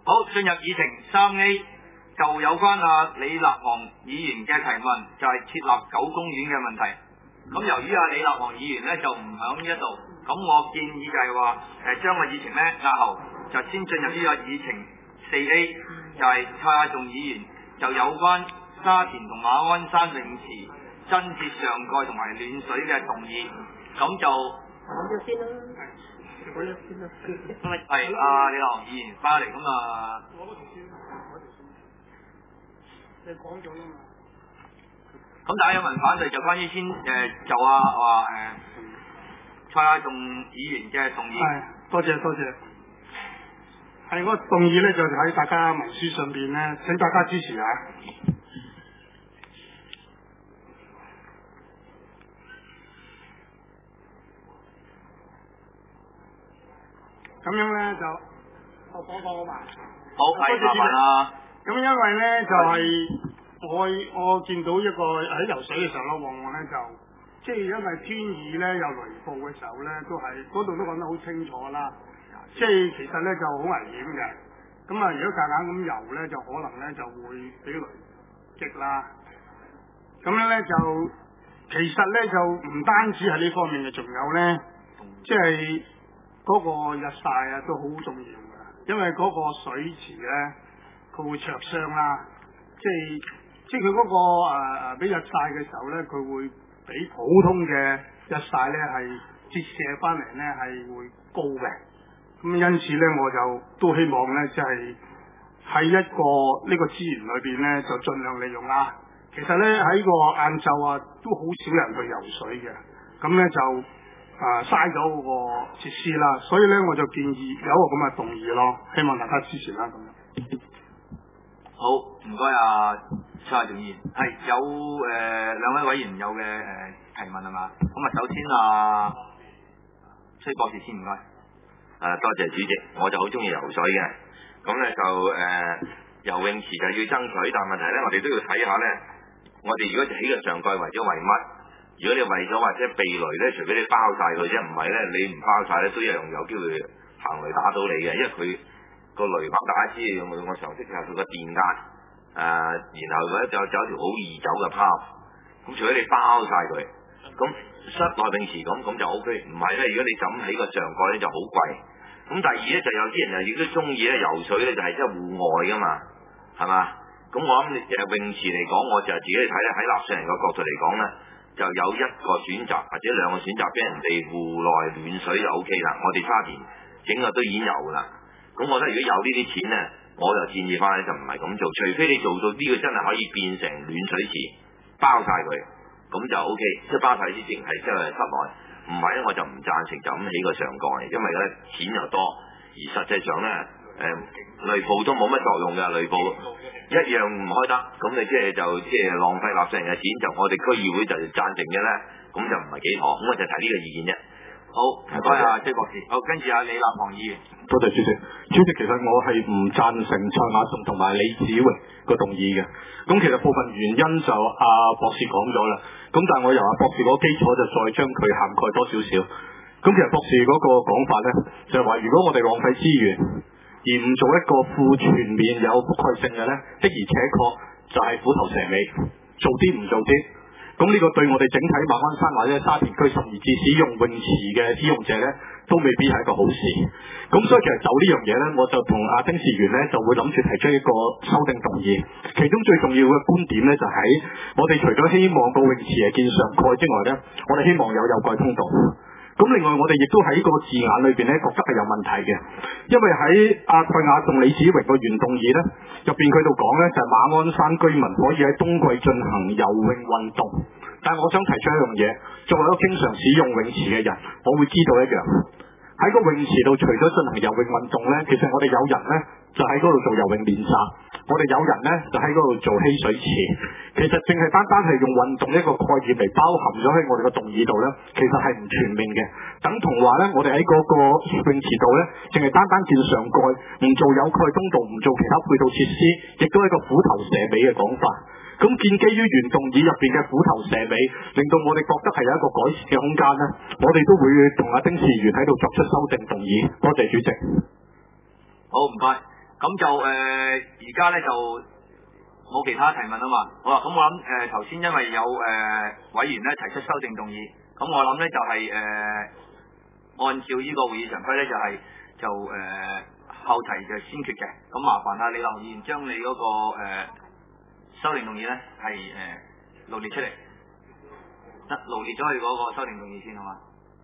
好，進入議程 3A 就有關李立煌議員嘅提問，就係設立9公園嘅問題。咁由於李立煌議員咧就唔喺呢一度，咁我建議就係話將個議程咧押後，就先進入呢個議程 4A， 就係蔡亞仲議員就有關沙田同馬鞍山泳池增設上蓋同埋暖水嘅動議，咁就講咗先啦，講咗先啦。 係李立煌議員翻嚟咁啊。 我都同先，你講咗啦嘛。 咁大家有問反對就關於先就話蔡亞仲議員嘅動議。 係，多謝多謝。係我動議咧就喺大家文書上邊咧，請大家支持啊！咁樣咧就我講好嘛。 好，係麻煩啦。 咁因為咧就係我見到一個喺游水嘅時候咧，往往咧就即係因為天雨咧有雷暴嘅時候咧，都係嗰度都講得好清楚啦。即係其實咧就好危險嘅。咁啊，如果夾硬咁游咧，就可能咧就會俾雷擊啦。咁樣咧就其實咧就唔單止係呢方面嘅，仲有咧即係嗰個日曬啊都好重要嘅，因為嗰個水池咧佢會灼傷啦，即係佢嗰個俾日曬嘅時候咧，佢會比普通嘅日曬咧係折射翻嚟咧係會高嘅。咁因此咧，我就都希望咧，即係喺一個呢個資源裏邊咧，就盡量利用啦。其實咧喺個晏晝啊，都好少人去游水嘅，咁咧就嘥咗嗰個設施啦。所以咧，我就建議有一個咁嘅動議咯，希望大家支持啦。咁樣好，唔該蔡亞仲議員，係有兩位委員有嘅提問係嘛？咁啊，首先崔博士先，唔該。 多謝主席，我就好中意游水嘅，咁咧就游泳池就要爭取，但問題咧，我哋都要睇下咧，我哋如果起個上蓋為咗為乜？如果你為咗或者避雷咧，除非你包晒佢啫，唔係咧，你唔包晒咧，都一樣有機會行雷打到你嘅，因為佢個雷炮大家知，我常識就係佢個電壓然後咧就有一條好易走嘅炮，咁除非你包晒佢，咁室內泳池咁就 O K， 唔係咧，如果你就咁起個上蓋咧就好貴。咁第二咧就有啲人又亦都中意咧游水咧，就係即係戶外噶嘛，係嘛？咁我諗泳池嚟講，我就自己睇咧，喺納稅人嘅角度嚟講咧，就有一個選擇或者兩個選擇俾人哋戶內暖水就 O K 啦。我哋沙田整個都已經有噶啦。咁我覺得如果有呢啲錢咧，我就建議翻咧就唔係咁做，除非你做到呢個真係可以變成暖水池，包晒佢，咁就 O K， 即係包晒啲淨係即係室內。唔係咧，我就唔贊成就咁起個上蓋，因為咧錢又多，而實際上咧雷暴都冇乜作用嘅，雷暴一樣唔開得，咁你即係浪費納稅人嘅錢，就我哋區議會就贊成嘅咧，咁就唔係幾好，咁我就提呢個意見啫。 好，唔該崔博士。好，跟住李立煌議員。 多謝主席。主席，其實我係唔贊成蔡亞仲同埋李子榮個動議嘅。咁其實部分原因就博士講咗啦。咁但係我由博士嗰個基礎就再將佢涵蓋多少少。咁其實博士嗰個講法咧，就係話如果我哋浪費資源而唔做一個富全面有覆蓋性嘅咧，的而且確就係虎頭蛇尾，做啲唔做啲。咁呢個對我哋整體馬鞍山或者沙田區甚至使用泳池嘅使用者咧，都未必係一個好事。咁所以其實就呢樣嘢咧，我就同丁士元咧就會諗住提出一個修訂動議。其中最重要嘅觀點咧，就喺我哋除咗希望個泳池係建上蓋之外咧，我哋希望有蓋通道。咁另外我哋亦都喺個字眼裏邊咧，覺得係有問題嘅，因為喺蔡亞仲李子榮個原動議咧入邊佢度講咧，就係馬鞍山居民可以喺冬季進行游泳運動。但係我想提出一樣嘢，作為一個經常使用泳池嘅人，我會知道一樣，喺個泳池度除咗進行游泳運動咧，其實我哋有人咧就喺嗰度做游泳練習，我哋有人咧就喺嗰度做嬉水池。其實淨係單係用運動一個概念嚟包含咗喺我哋個動議度咧，其實係唔全面嘅。等同話咧，我哋喺嗰個泳池度咧，淨係單建上蓋，唔做有蓋通道，唔做其他配套設施，亦都係一個虎頭蛇尾嘅講法。咁建基於原動議入邊嘅虎頭蛇尾，令到我哋覺得係有一個改善嘅空間咧，我哋都會同丁士元喺度作出修訂動議。多謝主席。 好，唔該。 咁就而家咧就冇其他提問啊嘛。好啦，咁我諗頭先因為有委員咧提出修正動議，咁我諗咧就係按照呢個會議常規咧就後提就先決嘅。咁麻煩李立雄議員將你嗰個修正動議咧係羅列出嚟，羅列咗佢嗰個修正動議先好嘛？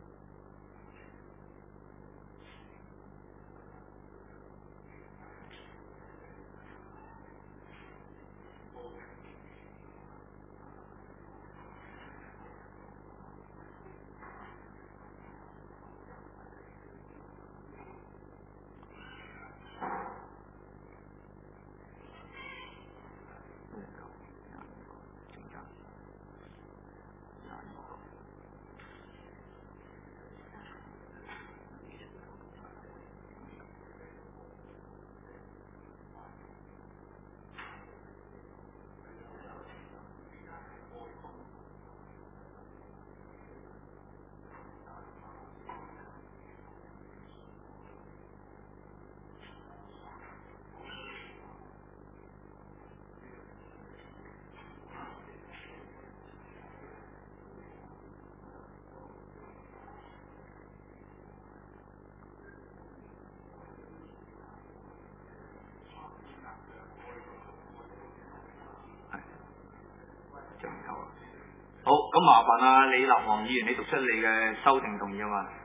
好，咁麻煩李立雄議員，你讀出你嘅修訂動議啊嘛。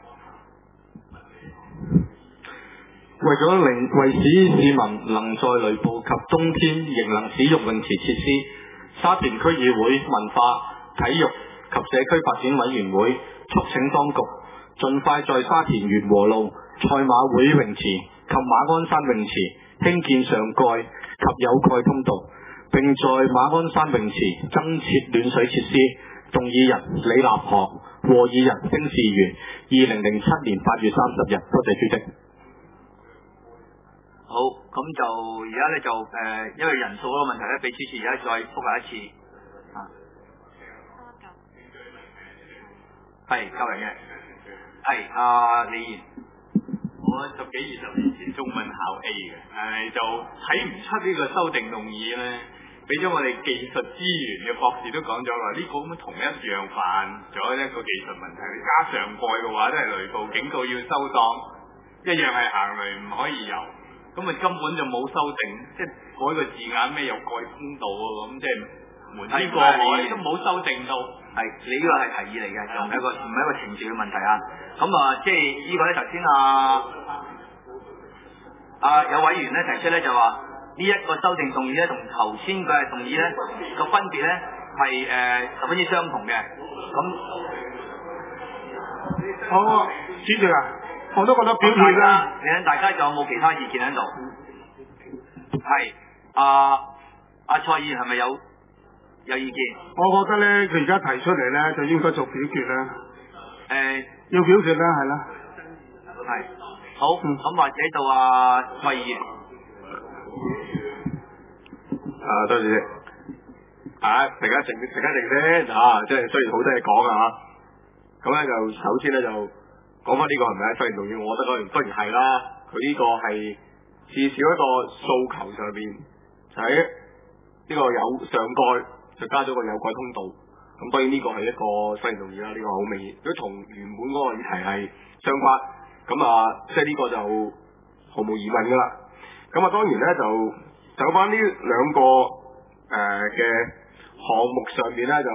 為使市民能在雷暴及冬天仍能使用泳池設施，沙田區議會文化、體育及社區發展委員會促請當局盡快在沙田源禾路賽馬會泳池及馬鞍山泳池興建上蓋及有蓋通道，並在馬鞍山泳池增設暖水設施。動議人李立學，和議人丁士元，2007年8月30日。多謝主席。 好，咁就而家咧就因為人數嗰個問題咧，秘書處而家再覆核一次啊。係夠人嘅，係李議員。 我10幾20年前中文考 A 嘅，但係就睇唔出呢個修訂動議咧。俾咗我哋技術資源嘅博士都講咗話，呢個咁同一樣犯咗一個技術問題。你加上蓋嘅話，都係雷暴警告要收檔，一樣係行雷唔可以游。咁啊根本就冇修訂，即係改個字眼咩有蓋通道啊咁，即係瞞天過海都冇修訂到。 係你呢個係提議嚟嘅，就唔係一個程序嘅問題啊。咁即係呢個咧頭先有委員咧提出咧就話。呢一個修正動議咧，同頭先嘅動議咧個分別咧係十分之相同嘅。咁好，主席啊，我都覺得表現啦。 你睇大家仲有冇其他意見喺度？係蔡議員係咪有意見？ 我覺得咧，佢而家提出嚟咧，就應該做表決啦。要表決啦，係啦。 係好，咁或者到蔡議員。 多謝主席。大家靜先，即係雖然好多嘢講啊，咁咧就首先咧就講翻呢個係咪修訂動議，我覺得當然係啦。佢呢個係至少一個訴求上邊，就喺呢個有上蓋就加咗個有蓋通道。咁當然呢個係一個修訂動議啦，呢個好明顯，如果同原本嗰個議題係相關，咁即係呢個就毫無疑問噶啦。咁當然咧就。走翻呢兩個嘅項目上面咧，就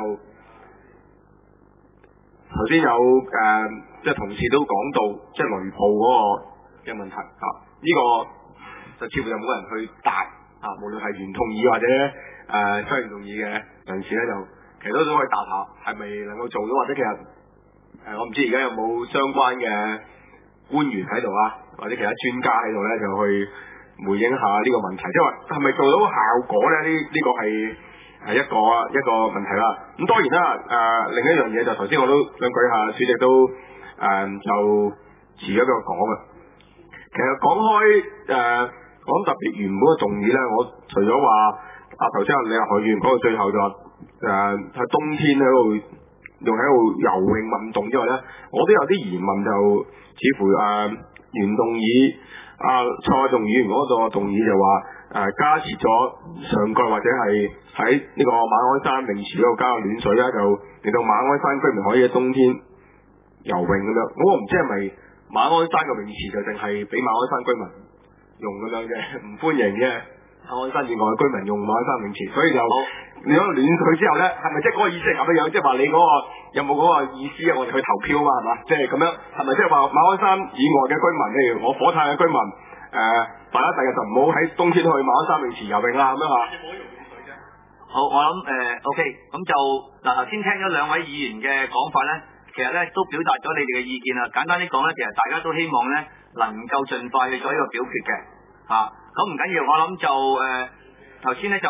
頭先有即係同事都講到，即係雷暴嗰個嘅問題呢個就似乎就冇人去答無論係原動議或者修訂動議嘅人士咧，就其實都可以答下，係咪能夠做到，或者其實我唔知而家有冇相關嘅官員喺度或者其他專家喺度咧，就去回應下呢個問題，即係話係咪做到效果咧？呢個係一個問題啦。咁當然啦，另一樣嘢就頭先我都想舉下，主席都就遲咗俾我講嘅。其實講開講特別原本嘅動議咧，我除咗話頭先李立學議員講到最後就話喺冬天喺度用喺度游泳運動之外咧，我都有啲疑問，就似乎原動議蔡愛棟議員嗰個動議就話加設咗上蓋或者係喺呢個馬鞍山泳池嗰度加個暖水啦，就令到馬鞍山居民可以喺冬天游泳咁樣。咁我唔知係咪馬鞍山嘅泳池就淨係俾馬鞍山居民用咁樣嘅，唔歡迎嘅。馬鞍山以外嘅居民用馬鞍山泳池，所以就你嗰個暖水之後咧，係咪即係嗰個意思係咁樣？即係話你嗰個有冇嗰個意思啊？我哋去投票啊嘛，係嘛？即係咁樣，係咪即係話馬鞍山以外嘅居民，例如我火炭嘅居民，大家第日就唔好喺冬天去馬鞍山泳池游泳啦，咁樣嚇。 好，我諗OK，咁就嗱頭先聽咗兩位議員嘅講法咧，其實咧都表達咗你哋嘅意見啦。簡單啲講咧，其實大家都希望咧能夠盡快去做一個表決嘅嚇。咁唔緊要，我諗就頭先咧就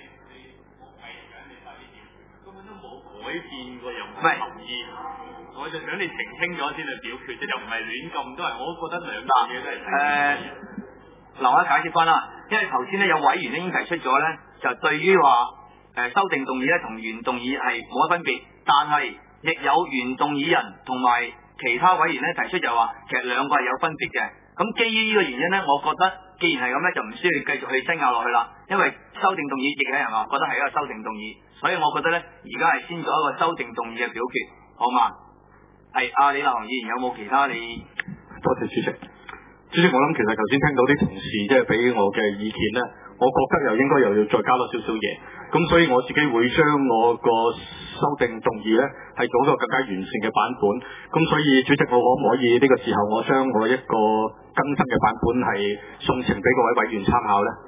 根本都冇改變過任何含義，我就想你澄清咗先去表決啫，就唔係亂咁都係，我覺得兩樣嘢都係嗱，我解釋翻啦，因為頭先咧有委員已經提出咗咧，就對於話修訂動議咧同原動議係冇乜分別，但係亦有原動議人同埋其他委員咧提出就話其實兩個係有分別嘅。咁基於呢個原因咧，我覺得既然係咁咧，就唔需要繼續去爭拗落去啦。因為修訂動議亦有人話覺得係一個修訂動議，所以我覺得咧而家係先做一個修訂動議嘅表決，好嘛？係李立行議員有冇其他你？ 多謝主席。主席，我諗其實頭先聽到啲同事即係俾我嘅意見咧，我覺得又應該又要再加多少少嘢，咁所以我自己會將我個修訂動議咧係做一個更加完善嘅版本。咁所以主席，我可唔可以呢個時候我將我一個更新嘅版本係送呈俾各位委員參考咧？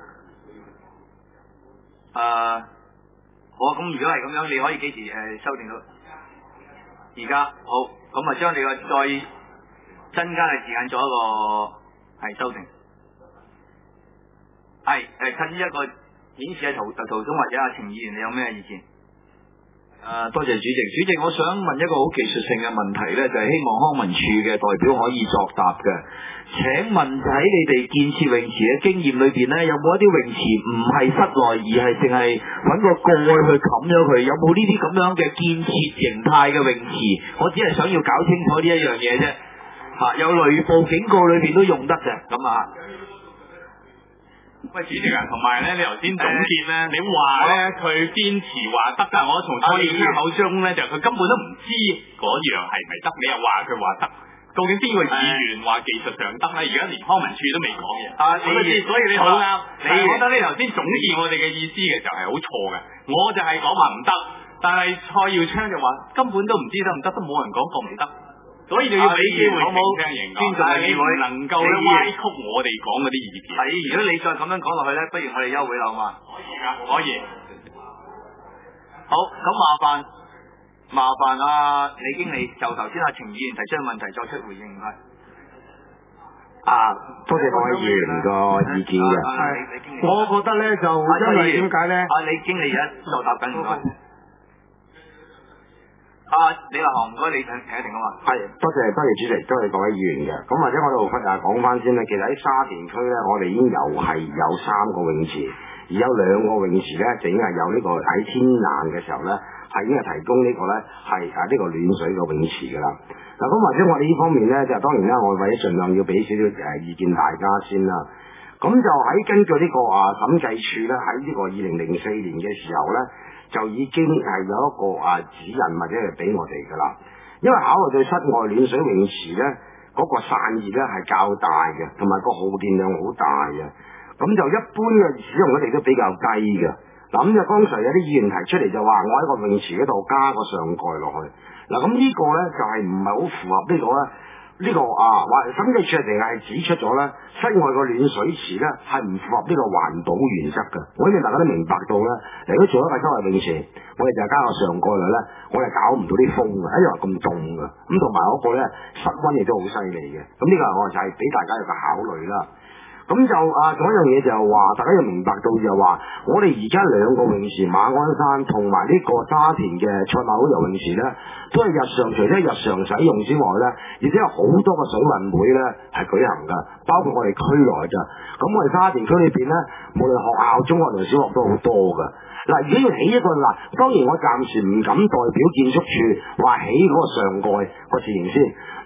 好啊，咁如果係咁樣，你可以幾時修訂到？而家好，咁啊將你個再增加嘅時間做一個修訂。趁呢一個顯示嘅途中或者阿程議員，你有咩意見？ 多謝主席。主席，我想問一個好技術性嘅問題呢，就係希望康文署嘅代表可以作答嘅。請問喺你哋建設泳池嘅經驗裏邊呢，有冇一啲泳池唔係室內，而係淨係揾個蓋去冚咗佢？有冇呢啲咁樣嘅建設形態嘅泳池？我只係想要搞清楚呢一樣嘢啫。有雷暴警告裏邊都用得嘅，咁啊。 喂，主席啊，同埋咧，你頭先總結咧，你話咧佢堅持話得，但我從蔡耀昌口中咧，就佢根本都唔知嗰樣係咪得，你又話佢話得，究竟邊個議員話技術上得咧？而家連康文署都未講嘅。所以你好啱，我覺得你頭先總結我哋嘅意思嘅時候係好錯嘅，我就係講話唔得，但係蔡耀昌就話根本都唔知得唔得，都冇人講過唔得。所以就要俾機會澄清認講，但係你唔能夠咧歪曲我哋講嗰啲意見。 如果你再咁樣講落去咧，不如我哋休會啦，好嘛？ 可以。 好，咁麻煩李經理就頭先程議員提出嘅問題作出回應，唔該。 多謝各位議員個意見嘅。 我覺得咧就因為點解咧？ 李經理而家就答緊，唔該。李立行，唔該你停一停啊嘛。 係，多謝主席，多謝各位議員嘅。咁或者我哋講翻先啦。其實喺沙田區咧，我哋已經有3個泳池，而有2個泳池咧，就已經係有呢個喺天冷嘅時候咧，係已經係提供呢個咧係呢個暖水嘅泳池噶啦。嗱，咁或者我哋呢方面咧，就當然啦，我為咗盡量要俾少少意見大家先啦。咁就喺根據呢個審計署咧，喺呢個2004年嘅時候咧，就已經係有一個指引或者係俾我哋噶啦，因為考慮到室外暖水泳池咧嗰個散熱咧係較大嘅，同埋個耗電量好大嘅，咁就一般嘅使用率亦都比較低嘅。嗱，咁就剛才有啲議員提出嚟就話，我喺個泳池嗰度加個上蓋落去，嗱，咁呢個咧就係唔係好符合呢個咧？呢個話審計署嚟係指出咗咧，室外個暖水池咧係唔符合呢個環保原則嘅。我希望大家都明白到咧，如果做一個室外泳池，我哋就加個上蓋落咧，我哋搞唔到啲風嘅，因為咁凍嘅。咁同埋嗰個咧室溫亦都好犀利嘅。咁呢個我就係俾大家有個考慮啦。咁就仲有一樣嘢就係話，大家要明白到就係話，我哋而家2個泳池，馬鞍山同埋呢個沙田嘅賽馬會游泳池咧，都係除咗日常使用之外咧，亦都有好多個水運會咧係舉行噶，包括我哋區內咋。咁我哋沙田區裏邊咧，無論學校、中學同小學都好多噶。嗱，如果要起一個當然我暫時唔敢代表建築署話起嗰個上蓋個事情先。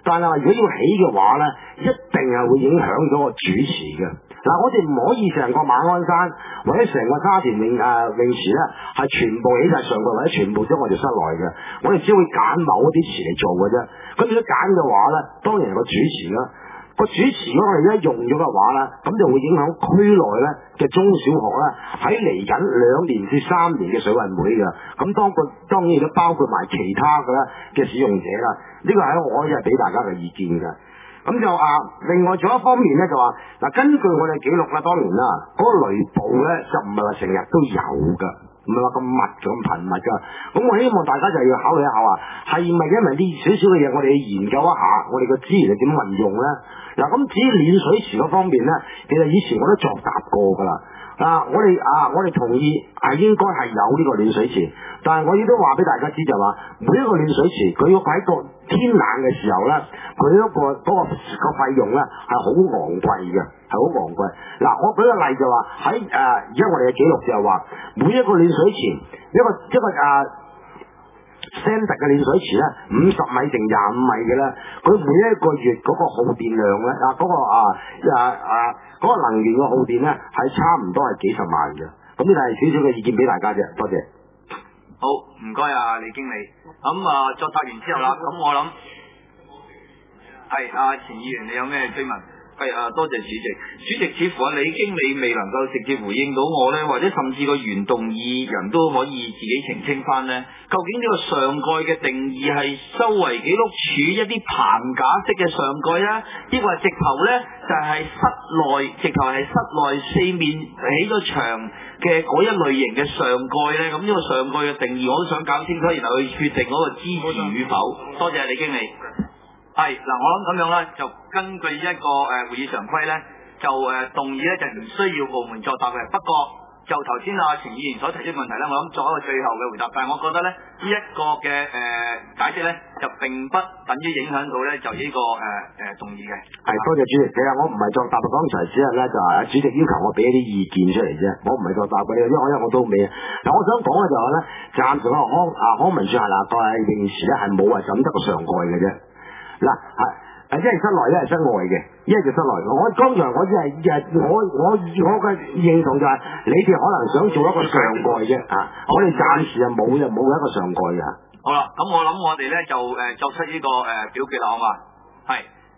但係如果要起嘅話咧，一定係會影響咗個主持嘅。嗱，我哋唔可以成個馬鞍山或者成個沙田泳池咧，係全部起晒上蓋或者全部將我哋室內嘅，我哋只會揀某一啲池嚟做嘅啫。咁如果揀嘅話咧，當然係個主持啦。個主持如果我哋一用咗嘅話咧，咁就會影響區內咧嘅中小學咧喺嚟緊2年至3年嘅水運會嘅。咁當然亦都包括埋其他嘅咧嘅使用者啦。呢個係我係俾大家嘅意見嘅。咁就另外仲有一方面咧就話嗱，根據我哋記錄啦，當然啦，嗰個雷暴咧就唔係話成日都有㗎，唔係話咁密咁頻密㗎。咁我希望大家就要考慮一下話，係咪因為啲少少嘅嘢，我哋要研究一下，我哋嘅資源係點運用咧？嗱，咁至於暖水池嗰方面咧，其實以前我都作答過㗎啦。我哋同意係應該係有呢個暖水池，但係我亦都話俾大家知就話，每一個暖水池佢要喺個天冷嘅時候咧，佢嗰個費用咧係好昂貴嘅，係好昂貴。嗱，我舉個例就話喺而家我哋嘅記錄就係話，每一個暖水池一個Sand 嘅暖水池咧，50米定25米嘅咧，佢每一個月嗰個耗電量咧，嗰個能源嘅耗電咧，係差唔多係幾十萬嘅。咁呢個係少少嘅意見俾大家啫，多謝。 好，唔該啊，李經理。咁作答完之後啦，咁我諗係錢議員，你有咩追問？ 係多謝主席。主席似乎李經理未能夠直接回應到我呢，或者甚至個原動議人都可以自己澄清翻呢。究竟呢個上蓋嘅定義係周圍記錄處一啲棚架式嘅上蓋啊，抑或直頭呢就係直頭係室內四面起咗牆嘅嗰一類型嘅上蓋呢？咁呢個上蓋嘅定義我都想搞清楚，然後去決定嗰個支持與否。多謝李經理。 係嗱，我諗咁樣啦，就根據一個會議常規咧，就動議咧就唔需要部門作答嘅。不過就頭先程議員所提出問題咧，我諗作一個最後嘅回答。但係我覺得咧呢一個嘅解釋咧就並不等於影響到咧就呢個動議嘅。 係多謝主席。其實我唔係作答，剛才只係咧就係主席要求我俾一啲意見出嚟啫，我唔係作答嘅，因為我都未。嗱，我想講嘅就係咧，暫時康文署係個泳池咧係冇話咁得個上蓋嘅啫。嗱，一係室內，一係室外嘅，一係就室內。我剛才我只係我嘅認同就係你哋可能想做一個上蓋啫，我哋暫時冇一個上蓋嘅。 好啦，咁我諗我哋咧就作出呢個表決啦，好嘛？係。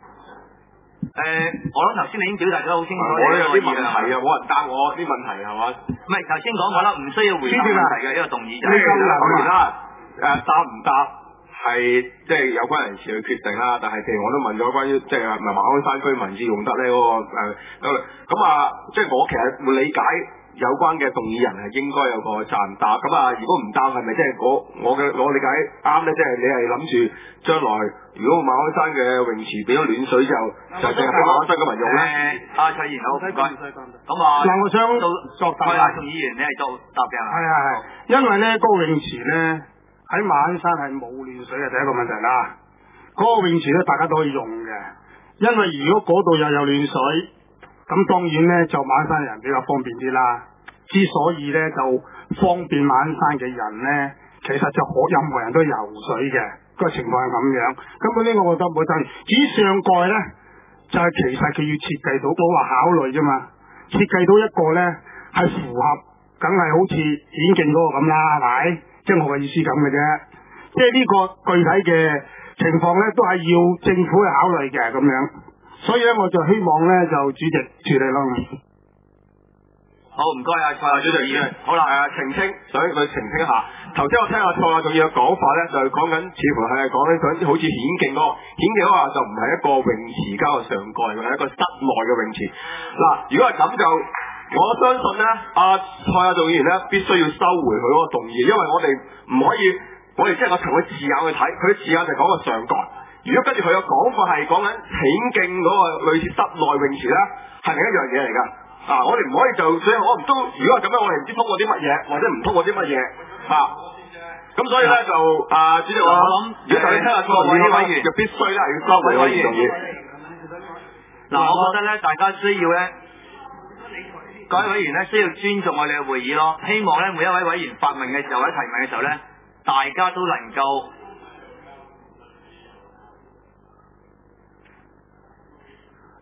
我諗頭先你已經表達咗好清楚。 我有啲問題啊，冇人答我啲問題係嘛？ 唔係頭先講過啦，唔需要回答問題嘅呢個動議就係。 當然啦，答唔答？係即係有關人士去決定啦，但係譬如我都問咗關於即係馬鞍山居民至用得呢嗰個咁即係我其實會理解有關嘅動議人係應該有個責任答。咁如果唔答係咪即係我理解啱咧？即係你係諗住將來如果馬鞍山嘅泳池俾咗暖水之後，就淨係俾馬鞍山居民用咧？ 蔡議員好，唔該。咁嗱，我想作答啊， 宋議員你係做答嘅係因為咧嗰個泳池咧。喺馬鞍山係冇暖水嘅第一個問題啦，嗰個泳池咧大家都可以用嘅，因為如果嗰度又有暖水，咁當然咧就馬鞍山人比較方便啲啦。之所以咧就方便馬鞍山嘅人咧，其實就任何人都游水嘅，個情況係咁樣。根本呢我覺得冇爭議。至於上蓋咧，就係其實佢要設計到，冇話考慮啫嘛，設計到一個咧係符合，梗係好似顯徑嗰個咁啦，係咪？即係我嘅意思咁嘅啫，即係呢個具體嘅情況咧，都係要政府去考慮嘅咁樣。所以咧，我就希望咧就主席處理咯。 好，唔該蔡主席。 好啦，澄清，想佢澄清一下。頭先我聽蔡仲要嘅講法咧，就係講緊，似乎係講緊好似顯徑嗰個，顯徑嗰個就唔係一個泳池加個上蓋，係一個室內嘅泳池。嗱，如果係咁就。我相信咧，蔡議員咧必須要收回佢嗰個動議，因為我哋唔可以，我哋即係我從佢字眼去睇，佢字眼就講個上蓋。如果跟住佢嘅講法係講緊顯徑嗰個類似室內泳池咧，係另一樣嘢嚟㗎。我哋唔可以就，所以我唔都，如果係咁樣，我哋唔知通過啲乜嘢，或者唔通過啲乜嘢咁所以咧就主席我諗，如果就你聽下蔡議員就必須咧係要收回嗰個動議。 嗱，我覺得咧，大家需要咧。各位委員咧需要尊重我哋嘅會議咯，希望咧每一位委員發問嘅時候或者提問嘅時候咧，大家都能夠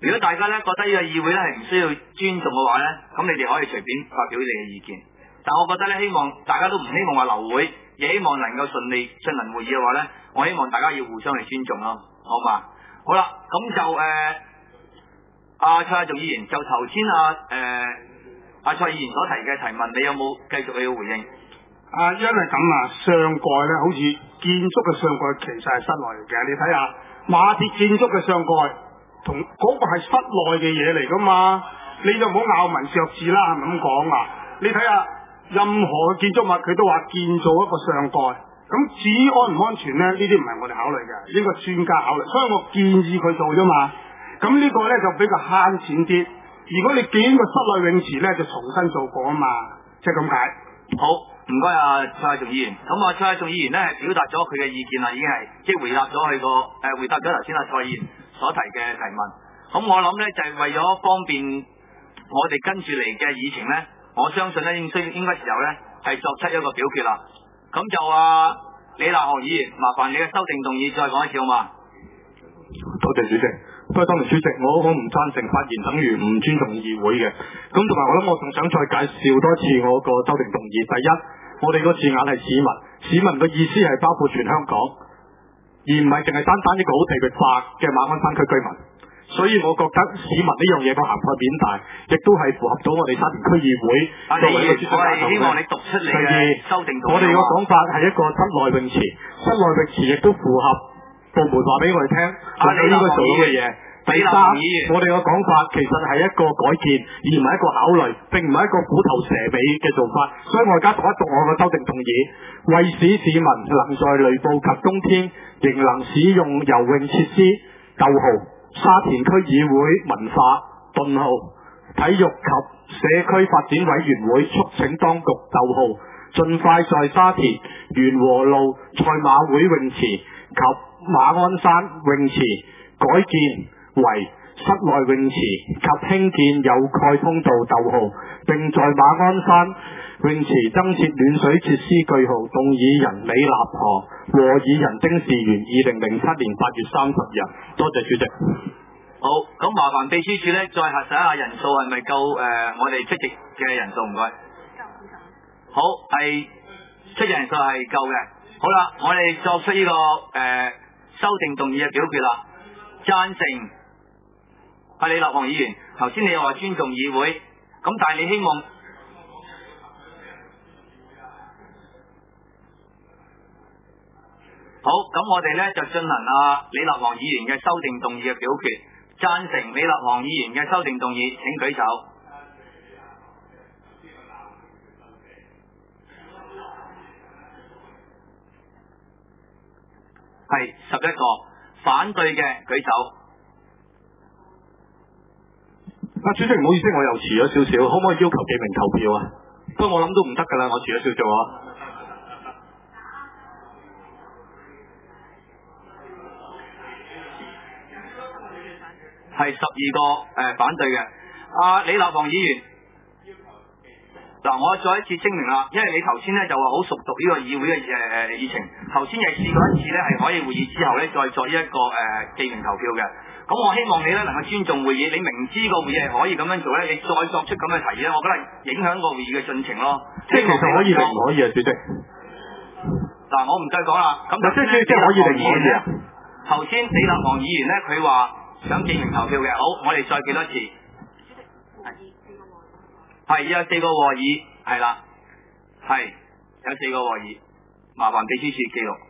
如果大家咧覺得呢個議會咧係唔需要尊重嘅話咧，咁你哋可以隨便發表你嘅意見。但我覺得咧，希望大家都唔希望話流會，亦希望能夠順利進行會議嘅話咧，我希望大家要互相嚟尊重咯，好嘛？好啦，咁就蔡亞仲議員就頭先蔡議員所提嘅提問，你有冇繼續你要回應？ 因為咁啊，上蓋咧好似建築嘅上蓋其實係室內嚟嘅，你睇下馬鐵建築嘅上蓋同嗰個係室內嘅嘢嚟噶嘛，你就唔好咬文嚼字啦，係咪咁講啊？你睇下任何嘅建築物佢都話建造一個上蓋，咁至於安唔安全咧？呢啲唔係我哋考慮嘅，呢個專家考慮，所以我建議佢做啫嘛。咁呢個咧就比較慳錢啲。如果你建個室內泳池咧，就重新做過啊嘛，即係咁解。 好，唔該蔡亞仲議員。咁蔡亞仲議員咧係表達咗佢嘅意見啦，已經係即係回答咗佢個回答咗頭先蔡議員所提嘅提問。咁我諗咧就係為咗方便我哋跟住嚟嘅議程咧，我相信咧應該時候咧係作出一個表決啦。咁就李立行議員，麻煩你嘅修訂動議再講一次好嘛？ 多謝主席。不過當然主席，我唔贊成發言等於唔尊重議會嘅。咁同埋我諗我仲想再介紹多次我個修訂動議。第一，我哋個字眼係市民，市民嘅意思係包括全香港，而唔係淨係單一個好地域化嘅馬鞍山區居民。所以我覺得市民呢樣嘢個涵蓋面大，亦都係符合到我哋沙田區議會作為一個主席。 我係希望你讀出嚟嘅修訂動議。 我哋個講法係一個室內泳池，室內泳池亦都符合部門話俾我哋聽，我哋應該做到嘅嘢。第三，我哋個講法其實係一個改建，而唔係一個考慮，並唔係一個虎頭蛇尾嘅做法。所以我而家讀一讀我個修訂動議，為使市民能在雷暴及冬天仍能使用游泳設施，沙田區議會文化體育及社區發展委員會促請當局盡快在沙田元和路賽馬會泳池及馬鞍山泳池改建為室內泳池及興建有蓋通道，並在馬鞍山泳池增設暖水設施。動議人李立行，和議人丁士元，2007年8月30日。多謝主席。 好，咁麻煩秘書處咧再核實一下人數係咪夠我哋出席嘅人數，唔該。好，係出席人數係夠嘅。好啦，我哋作出呢個修訂動議嘅表決啦。贊成李立行議員，頭先你又話尊重議會，咁但係你希望好，咁我哋咧就進行李立行議員嘅修訂動議嘅表決。贊成李立行議員嘅修訂動議，請舉手。係11個，反對嘅舉手。 主席唔好意思，我又遲咗少少，可唔可以要求記名投票啊？不過我諗都唔得㗎啦，我遲咗少少啊。 係12個反對嘅。李立行議員，嗱，我再一次聲明啦，因為你頭先咧就話好熟讀呢個議會嘅議程，頭先亦試過一次咧係可以會議之後咧再作呢一個記名投票嘅。咁我希望你咧能夠尊重會議，你明知個會議係可以咁樣做咧，你再作出咁嘅提議咧，我覺得影響個會議嘅進程咯。 即係其實可以定唔可以啊，主席？ 嗱，我唔再講啦。咁即係可以定唔可以啊？ 頭先李立行議員咧，佢話想記名投票嘅，好，我哋再記多次。係有4個和議，係啦，係有4個和議，麻煩秘書處記錄。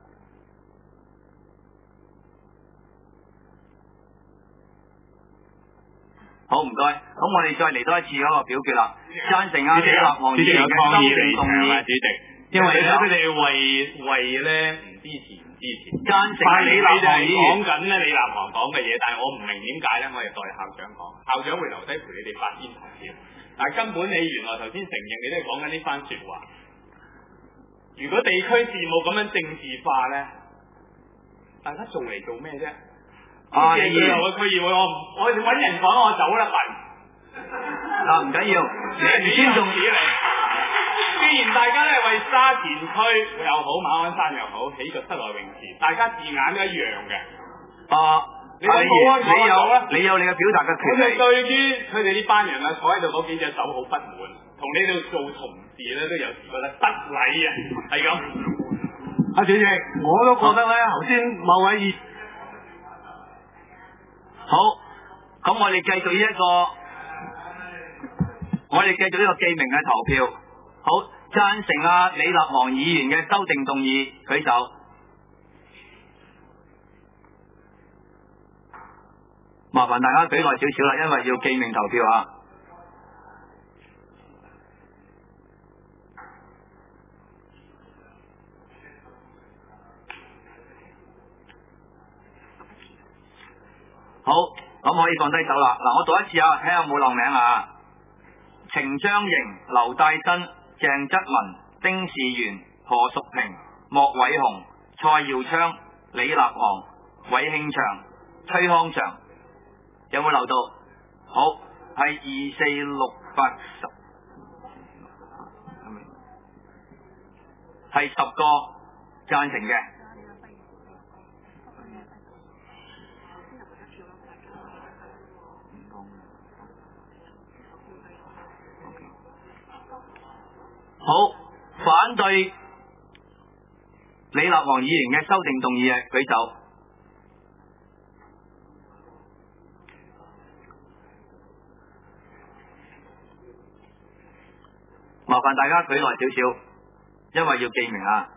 好，唔該。咁我哋再嚟多一次嗰個表決啦。贊成李立行議員嘅修訂動議， 主席，因為咧佢哋為咧唔支持。 贊成李立行議員講緊咧李立行講嘅嘢，但係我唔明點解咧，我哋代校長講，校長會留低陪你哋發言投票，但係根本你原來頭先承認你都係講緊呢番説話。如果地區事務咁樣政治化咧，大家做嚟做咩啫？最後嘅區議會，我揾人講，我走啦， 唔緊要，你唔尊重自己嚟。既然大家咧為沙田區又好馬鞍山又好起個室內泳池，大家字眼都一樣嘅。 你有冇啊？ 你有你嘅表達嘅權我就利。 對於佢哋呢班人啊，坐喺度嗰幾隻手好不滿，同你哋做同事咧都有時覺得失禮啊，係咁。 阿主席，我都覺得咧，頭先某位議好，咁我哋繼續呢個記名嘅投票。好，贊成啊李立煌議員嘅修訂動議舉手。麻煩大家舉耐少少啦，因為要記名投票啊。好，咁可以放低手啦。嗱，我讀一次啊，睇下有冇漏名啊。程章瑩、劉大新、鄭則文、丁士元、何淑平、莫偉雄、蔡耀昌、李立煌、韋慶祥、崔康祥，有冇漏到？好，係2、4、6、8、10，係10個贊成嘅。好，反對李立煌議員嘅修訂動議嘅舉手。麻煩大家舉耐少少，因為要記名啊。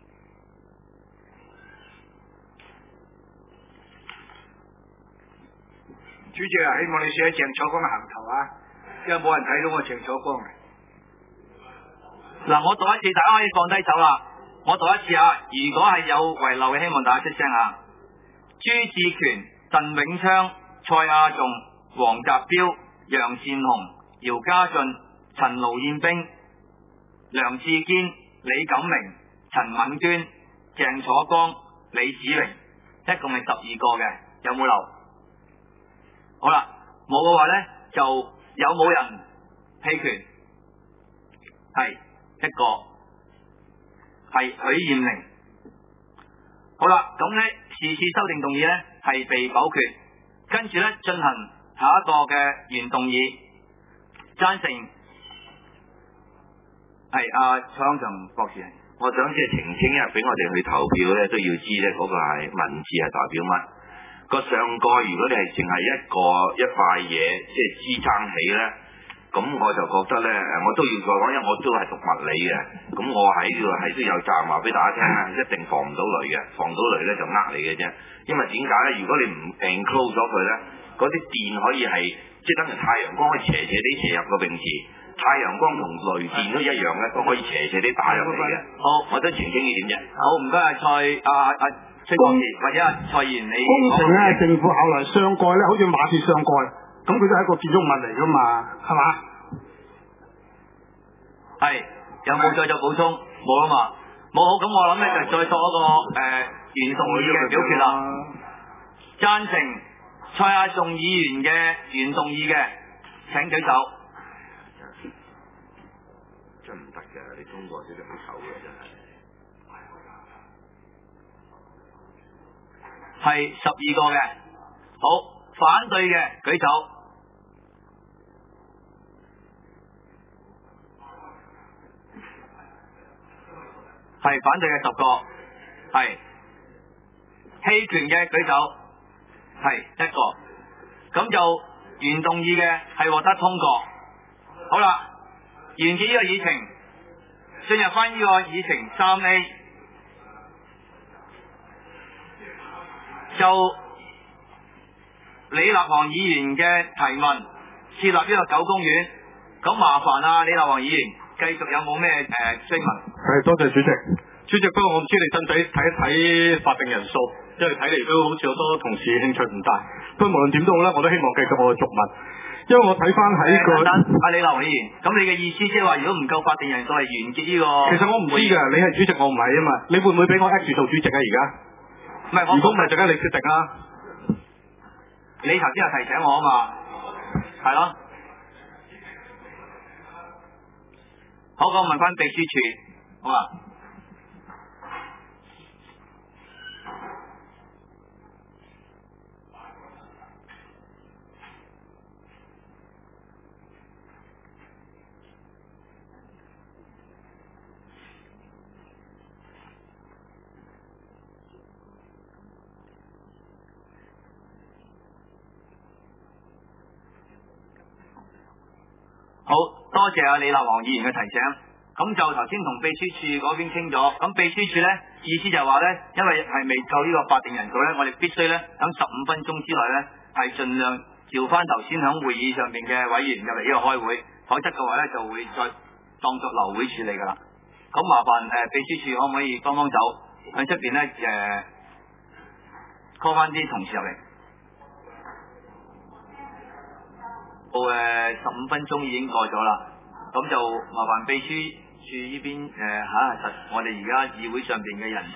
主席啊，希望你寫喺鄭楚光嘅行頭啊，因為冇人睇到我鄭楚光嘅。 嗱，我讀一次，大家可以放低手啦。我讀一次啊，如果係有遺漏嘅，希望大家出聲啊。朱志權、鄧永昌、蔡亞仲、黃澤標、楊善雄、姚家俊、陳盧燕冰、梁志堅、李錦明、陳敏娟、鄭楚光、李子榮，一共係12個嘅，有冇漏？好啦，冇嘅話呢，就有冇人棄權？係一個，係許艷玲。好啦，咁呢是次修訂動議呢係被否決，跟住呢進行下一個嘅原動議，贊成係阿蔡康祥博士。 我想即係澄清，因為俾我哋去投票咧，都要知咧嗰個係文字係代表乜。個上蓋如果你係淨係一塊嘢，即係支撐起咧，咁我就覺得咧，我都要再講，因為我都係讀物理嘅，咁我喺呢度係都有責任話俾大家聽咧，一定防唔到雷嘅，防到雷咧就呃你嘅啫。因為點解咧？如果你唔 enclose 咗佢咧，嗰啲電可以係即係等於太陽光可以斜斜地斜入個泳池，太陽光同雷電都一樣咧，都可以斜斜地打入嚟嘅。 好， 我想澄清呢點啫。 好，唔該阿崔博士或者蔡議員，你工程咧，政府考慮上蓋咧，好似馬鐵上蓋，咁佢都係一個建築物嚟噶嘛，係嘛？ 係，有冇再作補充？冇啊嘛，冇。好，咁我諗咧就再作一個原動議嘅表決啦。贊成蔡亞仲議員嘅原動議嘅，請舉手。 真唔得嘅，你通過咗就好醜嘅真係。 係12個嘅，好，反對嘅舉手。係反對嘅10個，係棄權嘅舉手，係1個，咁就原動議嘅係獲得通過。好啦，完結呢個議程，進入翻呢個議程3A。就李立煌議員嘅提問，設立呢個9公園，咁麻煩啊李立煌議員繼續有冇咩追問？ 係，多謝主席。主席，不過我唔知你使唔使睇一睇法定人數，因為睇嚟都好似好多同事興趣唔大。不過無論點都好啦，我都希望繼續我嘅續問，因為我睇翻喺個阿李立煌議員，咁你嘅意思即係話，如果唔夠法定人數係完結呢個？ 其實我唔知㗎，你係主席，我唔係啊嘛。你會唔會俾我 act 住做主席啊？而家？ 唔係， 如果唔係，陣間你決定啦。 你頭先係提醒我啊嘛，係咯。好，我問翻秘書處，好嘛？ 多謝阿李立煌議員嘅提醒。咁就頭先同秘書處嗰邊傾咗，咁秘書處呢意思就係話呢，因為係未夠呢個法定人數呢，我哋必須呢等15分鐘之內呢，係盡量召翻頭先響會議上面嘅委員入嚟呢度開會，否則嘅話呢，就會再當作流會處理噶啦。咁麻煩秘書處可唔可以幫幫手喺出邊呢call 翻啲同事入嚟。15分鐘已經過咗啦，咁就麻煩秘書處呢邊查實我哋而家議會上邊嘅人數。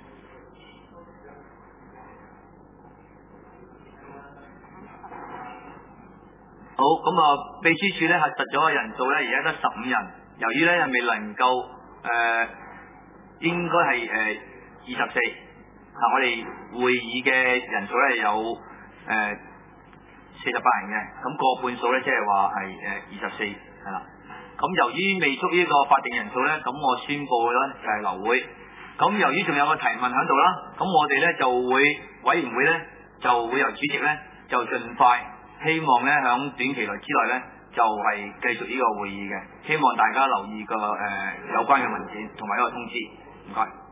好，咁秘書處咧核實咗個人數咧，而家得15人。由於咧未能夠應該係24，我哋會議嘅人數咧有48人嘅，咁過半數咧即係話係24係啦。咁由於未足呢個法定人數咧，咁我宣佈咧就係流會。咁由於仲有個提問喺度啦，咁我哋咧就會委員會咧就會由主席咧就盡快，希望咧響短期內之內咧就係繼續呢個會議嘅。希望大家留意個有關嘅文件同埋一個通知。唔該。